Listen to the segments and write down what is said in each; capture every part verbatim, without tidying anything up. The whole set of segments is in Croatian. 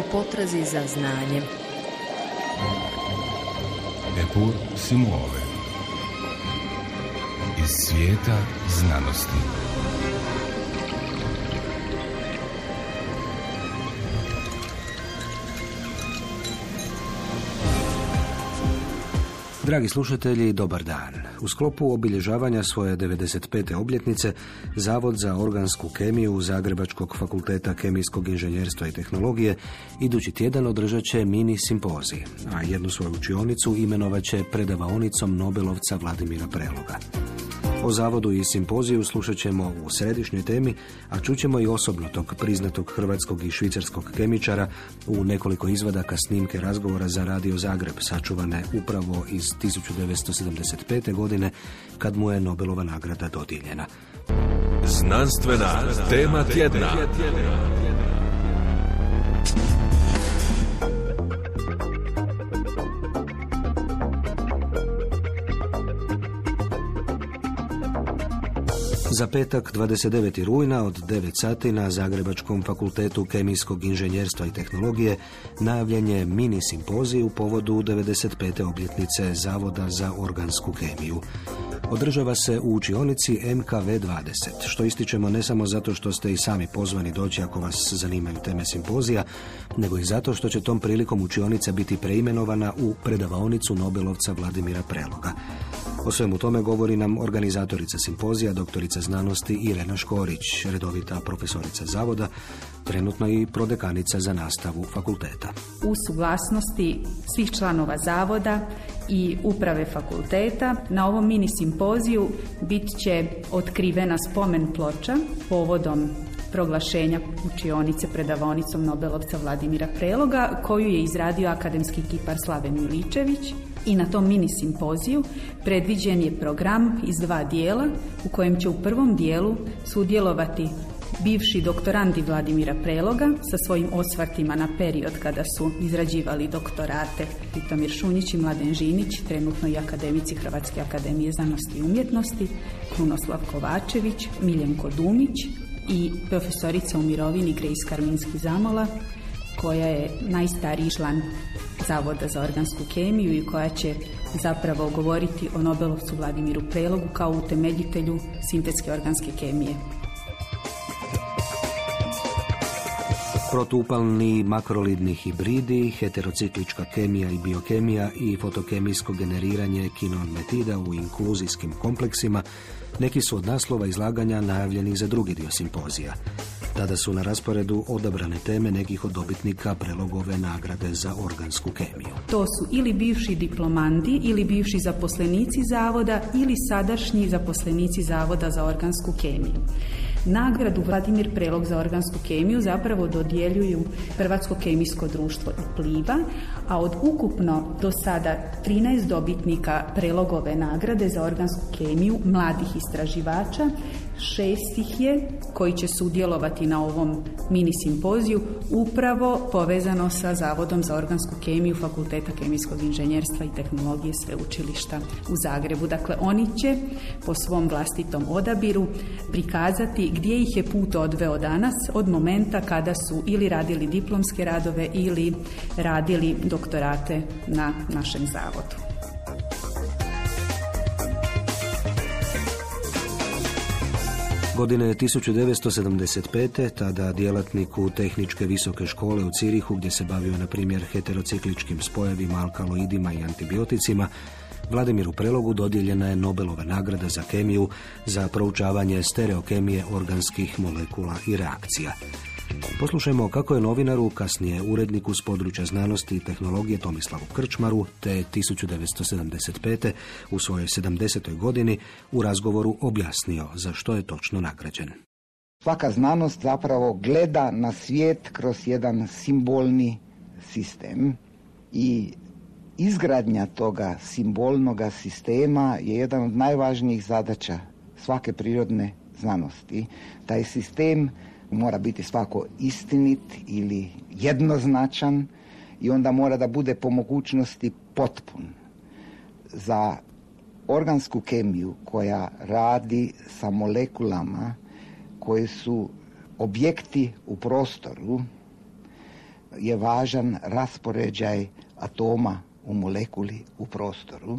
potrazi za znanjem. Epur Simuove. Iz svijeta znanosti. Dragi slušatelji, dobar dan. U sklopu obilježavanja svoje devedeset pete obljetnice, Zavod za organsku kemiju Zagrebačkog fakulteta kemijskog inženjerstva i tehnologije idući tjedan održat će mini simpozij, a jednu svoju učionicu imenovat će predavaonicom Nobelovca Vladimira Preloga. O zavodu i simpoziju slušat ćemo u središnjoj temi, a čućemo i osobno tog priznatog hrvatskog i švicarskog kemičara u nekoliko izvadaka snimke razgovora za Radio Zagreb, sačuvane upravo iz tisuću devetsto sedamdeset pete. godine, kad mu je Nobelova nagrada dodijeljena. Znanstvena tema tjedna. Za petak, dvadeset devetog rujna od devet sati na Zagrebačkom fakultetu kemijskog inženjerstva i tehnologije najavljen je mini simpozij u povodu devedeset pete obljetnice Zavoda za organsku kemiju. Održava se u učionici M K V dvadeset, što ističemo ne samo zato što ste i sami pozvani doći ako vas zanimaju teme simpozija, nego i zato što će tom prilikom učionica biti preimenovana u predavaonicu Nobelovca Vladimira Preloga. O svemu tome govori nam organizatorica simpozija, doktorica znanosti Irena Škorić, redovita profesorica zavoda, trenutno i prodekanica za nastavu fakulteta. U suglasnosti svih članova zavoda i uprave fakulteta na ovom mini simpoziju bit će otkrivena spomen ploča povodom proglašenja učionice predavaonicom Nobelovca Vladimira Preloga, koju je izradio akademski kipar Slaven Miličević. I na tom mini simpoziju predviđen je program iz dva dijela u kojem će u prvom dijelu sudjelovati bivši doktorandi Vladimira Preloga sa svojim osvrtima na period kada su izrađivali doktorate Titomir Šunjić i Mladen Žinić, trenutno i akademici Hrvatske akademije znanosti i umjetnosti, Krunoslav Kovačević, Miljenko Dumić i profesorica u mirovini Grace Karminski-Zamola, koja je najstariji član Zavoda za organsku kemiju i koja će zapravo govoriti o Nobelovcu Vladimiru Prelogu kao utemeljitelju sintetske organske kemije. Protuupalni makrolidni hibridi, heterociklička kemija i biokemija i fotokemijsko generiranje kinonmetida u inkluzijskim kompleksima neki su od naslova izlaganja najavljeni za drugi dio simpozija. Tada su na rasporedu odabrane teme nekih od dobitnika Prelogove nagrade za organsku kemiju. To su ili bivši diplomandi, ili bivši zaposlenici zavoda, ili sadašnji zaposlenici Zavoda za organsku kemiju. Nagradu Vladimir Prelog za organsku kemiju zapravo dodjeljuju Hrvatsko kemijsko društvo i Pliva, a od ukupno do sada trinaest dobitnika Prelogove nagrade za organsku kemiju mladih istraživača, šest ih je koji će sudjelovati na ovom mini simpoziju upravo povezano sa Zavodom za organsku kemiju Fakulteta kemijskog inženjerstva i tehnologije Sveučilišta u Zagrebu. Dakle, oni će po svom vlastitom odabiru prikazati gdje ih je put odveo danas od momenta kada su ili radili diplomske radove ili radili doktorate na našem zavodu. Godine tisuću devetsto sedamdeset pete. tada djelatniku Tehničke visoke škole u Cirihu, gdje se bavio na primjer heterocikličkim spojevima, alkaloidima i antibioticima, Vladimiru Prelogu dodijeljena je Nobelova nagrada za kemiju za proučavanje stereokemije organskih molekula i reakcija. Poslušajmo kako je novinaru, kasnije uredniku s područja znanosti i tehnologije Tomislavu Krčmaru, te tisuću devetsto sedamdeset pete. u svojoj sedamdesetoj godini u razgovoru objasnio za što je točno nagrađen. Svaka znanost zapravo gleda na svijet kroz jedan simbolni sistem i izgradnja toga simbolnoga sistema je jedan od najvažnijih zadaća svake prirodne znanosti. Taj sistem mora biti svako istinit ili jednoznačan i onda mora da bude po mogućnosti potpun. Za organsku kemiju koja radi sa molekulama koje su objekti u prostoru, je važan raspoređaj atoma u molekuli u prostoru.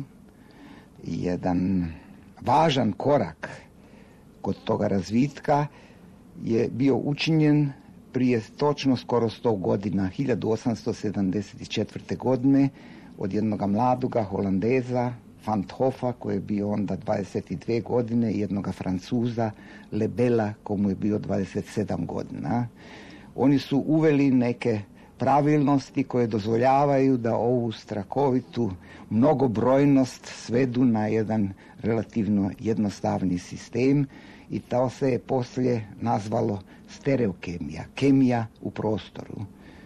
Jedan važan korak kod toga razvitka je bio učinjen prije točno skoro sto godina, hiljadu osamsto sedamdeset četvrte. godine, od jednog mladoga Holandeza, Van 't Hoffa, koji je bio onda dvadeset dvije godine, i jednoga Francuza, Lebela, komu je bio dvadeset sedam godina. Oni su uveli neke pravilnosti koje dozvoljavaju da ovu strakovitu mnogobrojnost svedu na jedan relativno jednostavni sistem, i to se je poslije nazvalo stereokemija, kemija u prostoru.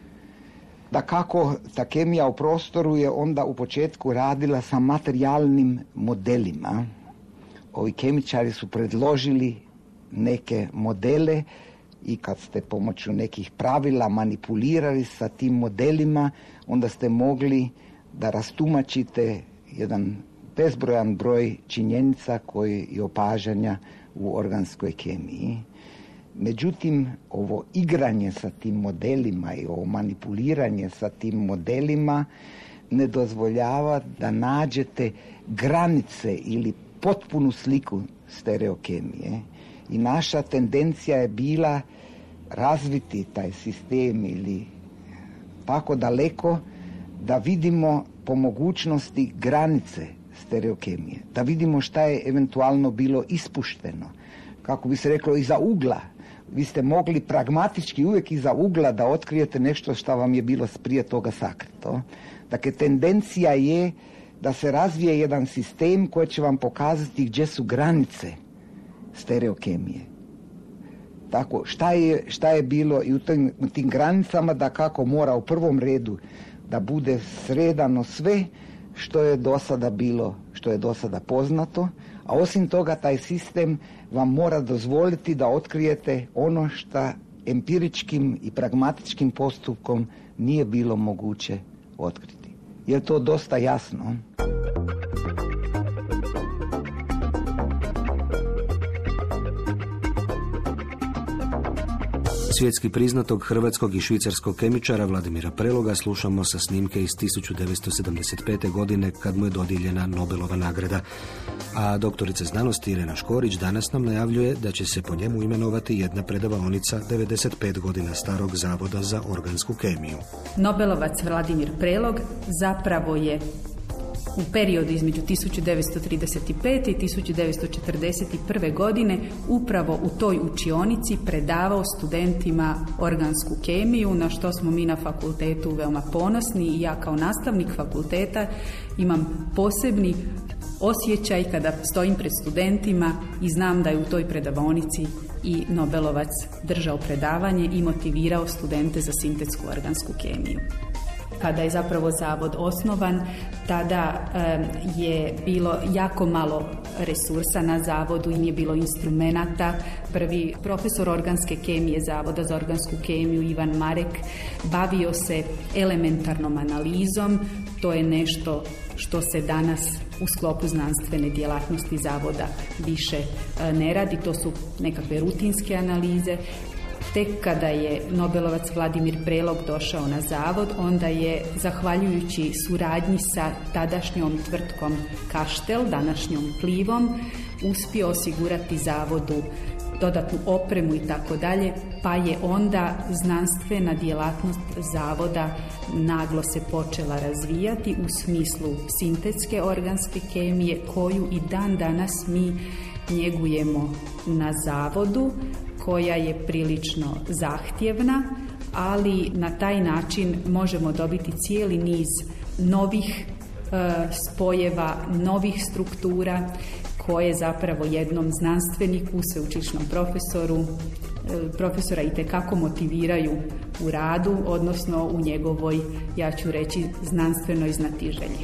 Dakako, ta kemija u prostoru je onda u početku radila sa materijalnim modelima. Ovi kemičari su predložili neke modele i kad ste pomoću nekih pravila manipulirali sa tim modelima, onda ste mogli da rastumačite jedan bezbrojan broj činjenica koji i opažanja u organskoj kemiji. Međutim, ovo igranje sa tim modelima i ovo manipuliranje sa tim modelima ne dozvoljava da nađete granice ili potpunu sliku stereokemije. I naša tendencija je bila razviti taj sistem ili tako daleko da vidimo po mogućnosti granice stereokemije, da vidimo šta je eventualno bilo ispušteno. Kako bi se reklo, iza ugla. Vi ste mogli pragmatički uvijek iza ugla da otkrijete nešto što vam je bilo prije toga sakrito. Dakle, tendencija je da se razvije jedan sistem koji će vam pokazati gdje su granice stereokemije. Tako, šta je, šta je bilo i u tim, u tim granicama, da kako mora u prvom redu da bude sredano sve što je do sada bilo, što je do sada poznato, a osim toga taj sistem vam mora dozvoliti da otkrijete ono što empiričkim i pragmatičkim postupkom nije bilo moguće otkriti. Je to dosta jasno? Svjetski priznatog hrvatskog i švicarskog kemičara Vladimira Preloga slušamo sa snimke iz tisuću devetsto sedamdeset pete. godine kad mu je dodijeljena Nobelova nagrada. A doktorica znanosti Irena Škorić danas nam najavljuje da će se po njemu imenovati jedna predavaonica devedeset pet godina starog Zavoda za organsku kemiju. Nobelovac Vladimir Prelog zapravo je u periodu između tisuću devetsto trideset pete. i tisuću devetsto četrdeset prve. godine upravo u toj učionici predavao studentima organsku kemiju, na što smo mi na fakultetu veoma ponosni, i ja kao nastavnik fakulteta imam posebni osjećaj kada stojim pred studentima i znam da je u toj predavaonici i Nobelovac držao predavanje i motivirao studente za sintetsku organsku kemiju. Kada je zapravo zavod osnovan, tada e, je bilo jako malo resursa na zavodu i nije bilo instrumenata. Prvi profesor organske kemije Zavoda za organsku kemiju, Ivan Marek, bavio se elementarnom analizom. To je nešto što se danas u sklopu znanstvene djelatnosti zavoda više e, ne radi. To su nekakve rutinske analize. Tek kada je Nobelovac Vladimir Prelog došao na zavod, onda je, zahvaljujući suradnji sa tadašnjom tvrtkom Kaštel, današnjom Plivom, uspio osigurati zavodu dodatnu opremu i tako dalje, pa je onda znanstvena djelatnost zavoda naglo se počela razvijati u smislu sintetske organske kemije, koju i dan danas mi njegujemo na zavodu, koja je prilično zahtjevna, ali na taj način možemo dobiti cijeli niz novih e, spojeva, novih struktura koje zapravo jednom znanstveniku, sveučilišnom profesoru, e, profesora itekako motiviraju u radu, odnosno u njegovoj, ja ću reći, znanstvenoj znatiželji.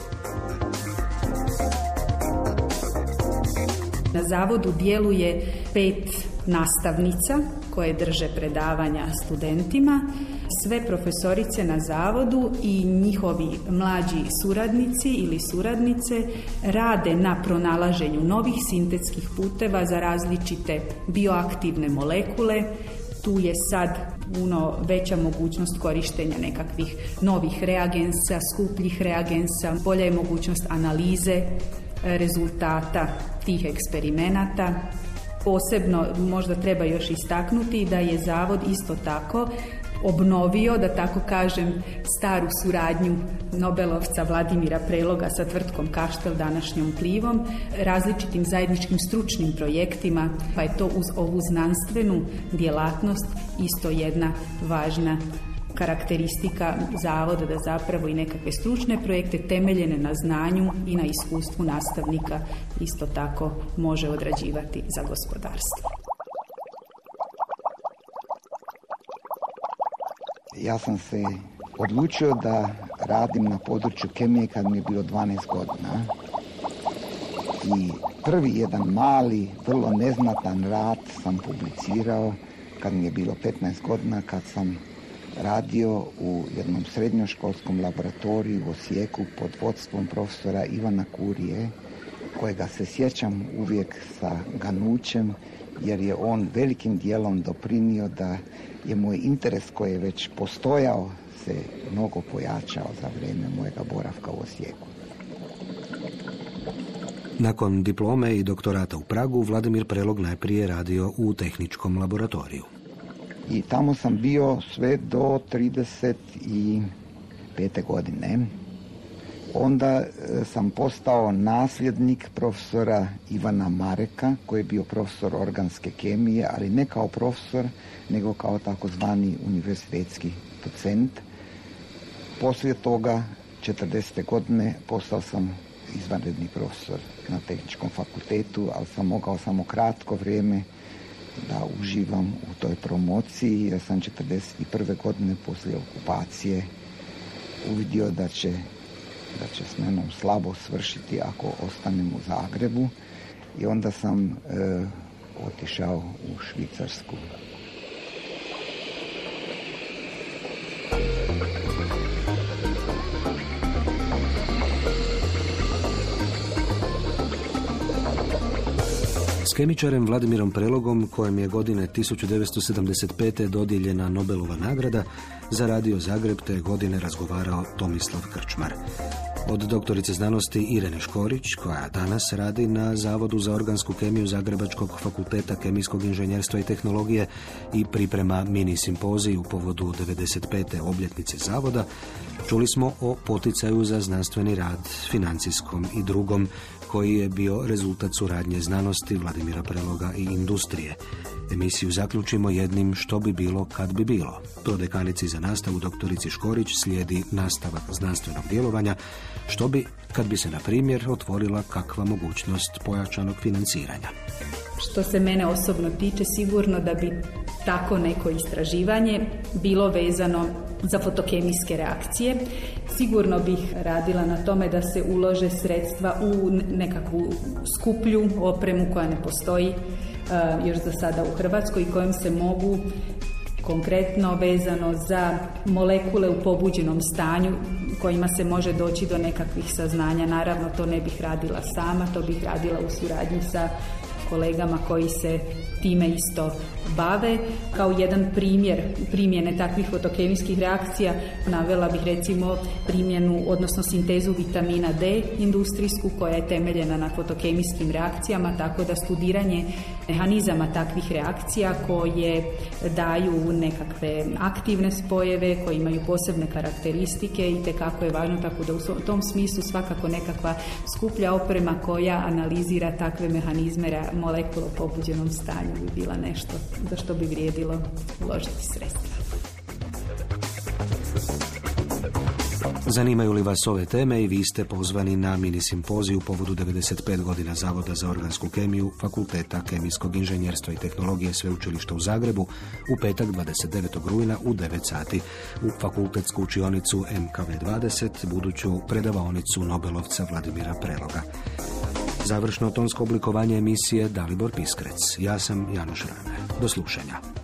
Na zavodu djeluje pet nastavnica koje drže predavanja studentima. Sve profesorice na zavodu i njihovi mlađi suradnici ili suradnice rade na pronalaženju novih sintetskih puteva za različite bioaktivne molekule. Tu je sad puno veća mogućnost korištenja nekakvih novih reagensa, skupljih reagensa, bolja je mogućnost analize rezultata tih eksperimenata. Posebno možda treba još istaknuti da je zavod isto tako obnovio, da tako kažem, staru suradnju Nobelovca Vladimira Preloga sa tvrtkom Kaštel, današnjom Plivom, različitim zajedničkim stručnim projektima, pa je to uz ovu znanstvenu djelatnost isto jedna važna karakteristika zavoda, da zapravo i nekakve stručne projekte temeljene na znanju i na iskustvu nastavnika isto tako može odrađivati za gospodarstvo. Ja sam se odlučio da radim na području kemije kad mi je bilo dvanaest godina. I prvi jedan mali, vrlo neznatan rad sam publicirao kad mi je bilo petnaest godina, kad sam radio u jednom srednjoškolskom laboratoriju u Osijeku pod vodstvom profesora Ivana Kurije, kojega se sjećam uvijek sa ganućem, jer je on velikim dijelom doprinio da je moj interes koji je već postojao se mnogo pojačao za vrijeme mojega boravka u Osijeku. Nakon diplome i doktorata u Pragu, Vladimir Prelog najprije radio u tehničkom laboratoriju. I tamo sam bio sve do trideset pete godine. Onda sam postao nasljednik profesora Ivana Mareka, koji je bio profesor organske kemije, ali ne kao profesor, nego kao takozvani univerzitetski docent. Poslije toga, četrdesete godine, postao sam izvanredni profesor na tehničkom fakultetu, ali sam mogao samo kratko vrijeme da uživam u toj promociji, jer sam četrdeset prve godine poslije okupacije uvidio da će, da će s menom slabo svršiti ako ostanem u Zagrebu, i onda sam e, otišao u Švicarsku. S kemičarem Vladimirom Prelogom, kojem je godine tisuću devetsto sedamdeset pete dodijeljena Nobelova nagrada, za Radio Zagreb te godine razgovarao Tomislav Krčmar. Od doktorice znanosti Irene Škorić, koja danas radi na Zavodu za organsku kemiju Zagrebačkog fakulteta kemijskog inženjerstva i tehnologije i priprema mini simpozij u povodu devedeset pete obljetnice Zavoda, čuli smo o poticaju za znanstveni rad, financijskom i drugom, koji je bio rezultat suradnje znanosti Vladimira Preloga i industrije. Emisiju zaključimo jednim što bi bilo kad bi bilo. Prodekanici za nastavu doktorici Škorić slijedi nastavak znanstvenog djelovanja, što bi kad bi se na primjer otvorila kakva mogućnost pojačanog financiranja. Što se mene osobno tiče, sigurno da bi tako neko istraživanje bilo vezano za fotokemijske reakcije. Sigurno bih radila na tome da se ulože sredstva u nekakvu skuplju opremu koja ne postoji uh, još za sada u Hrvatskoj i kojom se mogu konkretno vezano za molekule u pobuđenom stanju kojima se može doći do nekakvih saznanja. Naravno, to ne bih radila sama, to bih radila u suradnji sa kolegama koji se time isto bave. Kao jedan primjer primjene takvih fotokemijskih reakcija navela bih recimo primjenu, odnosno sintezu vitamina D industrijsku, koja je temeljena na fotokemijskim reakcijama, tako da studiranje mehanizama takvih reakcija koje daju nekakve aktivne spojeve, koje imaju posebne karakteristike i tekako je važno, tako da u tom smislu svakako nekakva skuplja oprema koja analizira takve mehanizme molekula u pobuđenom stanju bi bila nešto za što bi vrijedilo uložiti sredstva. Zanimaju li vas ove teme i vi ste pozvani na mini simpozij u povodu devedeset pet godina Zavoda za organsku kemiju Fakulteta kemijskog inženjerstva i tehnologije Sveučilišta u Zagrebu u petak dvadeset devetog rujna u devet sati u fakultetsku učionicu M K V dvadeset, buduću predavaonicu Nobelovca Vladimira Preloga. Završno tonsko oblikovanje emisije Dalibor Piskrec. Ja sam Janoš Rane. Do slušanja.